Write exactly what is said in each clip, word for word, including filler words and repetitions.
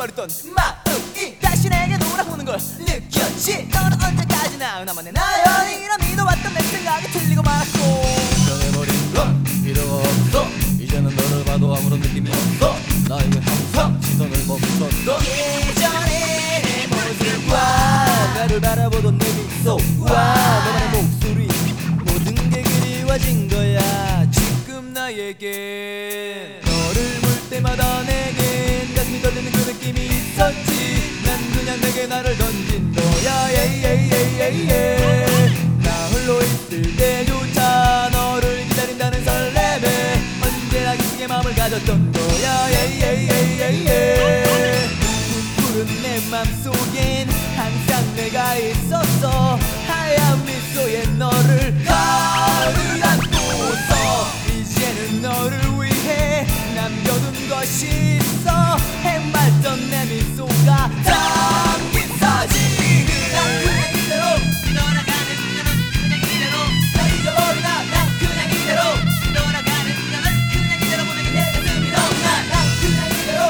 잊어버렸던 마음이 다시 내게 돌아오는 걸 느꼈지. 너는 언제까지나 나만의 나연이라 믿어왔던 내 생각이 틀리고 말았고 변해버린 건 필요가 없어. 이제는 너를 봐도 아무런 느낌이 없어. 나에게 항상 시선을 멈췄어. 예전의 내 모습과 나를 바라보던 내 미소와 너만의 목소리 모든 게 그리워진 거야 지금 나에게. 너를 볼 때마다 내겐 가슴이 떨리는 그 느낌이 있었지. 난 그냥 내게 나를 던진 거야. 예예예예예. 나 홀로 있을 때조차 너를 기다린다는 설렘에 언제나 깊게 마음을 가졌던 거야. 예예예예예. 푸른 내 맘속엔 항상 내가 있었어. 하얀 미소에 너를 가을 안고서 이제는 너를 위해 남겨둔 것이 있어. 해맑던 내 미소가 담긴 사진. 난 그냥 이대로 돌아가는 너는 그냥 이대로 날 잊어버리나 난 그냥 이대로 돌아가는 너는 그냥 이대로 보내는 내 가슴이 너무나 난 그냥 이대로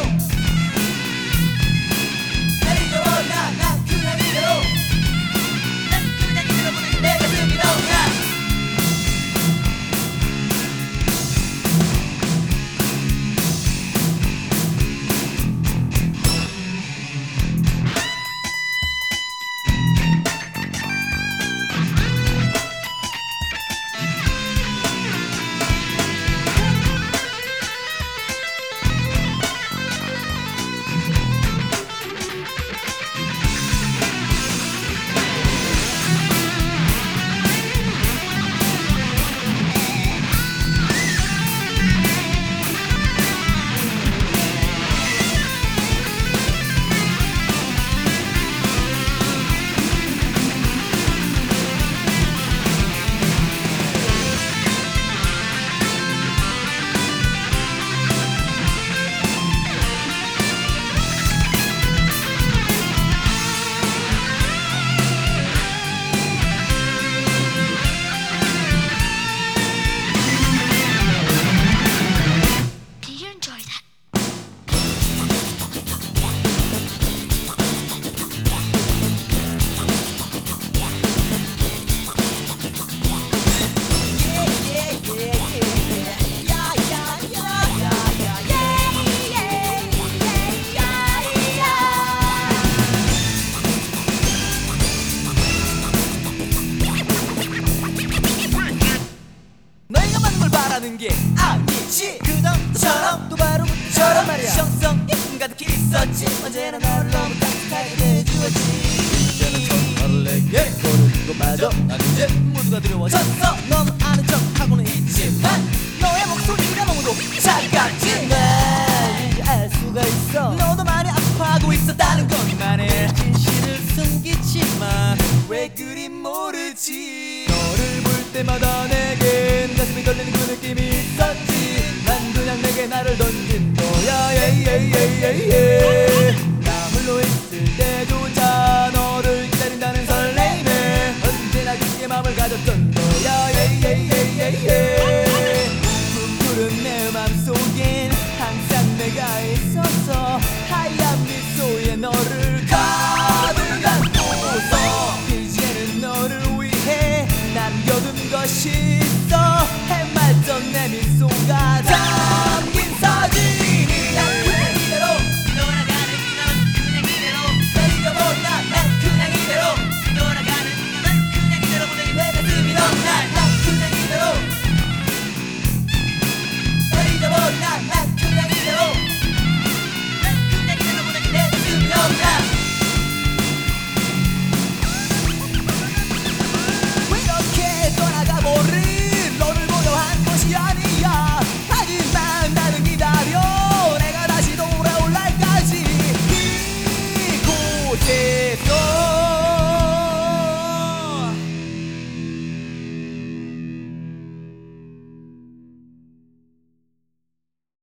날 잊어버리나 난 그냥 이대로 난 그냥 이대로 보내는 내 가슴이 너무나. Do you enjoy that? 너희가 많은 걸 바라는 게 아니지. 그 정도처럼 또 바로 그처럼 말이야. 정성이 가득히 있었지. 언제나 너를 너무 따뜻하게 대해주었지. 이제는 전화를 내게 거는 것마저 난 이제 모두가 두려워졌어. 너는 아는 척하고는 있지만 너의 목소리가 너무도 차갑지. 난 이제 알 수가 있어. 너도 많이 아파하고 있었다는 것만에 진실을 숨기지만 왜 그리 모르지. 너를 볼 때마다 내겐 가슴이 떨리는 그 느낌이 있었지. 난 그냥 내게 나를 던진 거야. 예예예예예. 나 홀로 있을 때조차 너를 기다린다는 설렘에 언제나 깊게 마음을 가졌던 거야. 예예예예예. 푸른 내 맘속엔 항상 내가 있었어. 하얀 미소에 너를 가득 안고서 이제는 너를 위해 남겨둔 것이 있어. 해맑던 내 미소가 담긴 사진이. 난 그냥 이대로 돌아가는 너는 그냥 이대로 날 잊어버리나 난 그냥 이대로 돌아가는 너는 그냥 이대로 보내는 내 가슴이 너무나 난 그냥 이대로 날 잊어버리나 난 그냥 이대로 난 그냥 이대로 보내는 내 가슴이 너무나. 이렇게 떠나가버린 너를 보려 한 것이 아니야. 하지만 나는 기다려. 내가 다시 돌아올 날까지 이곳에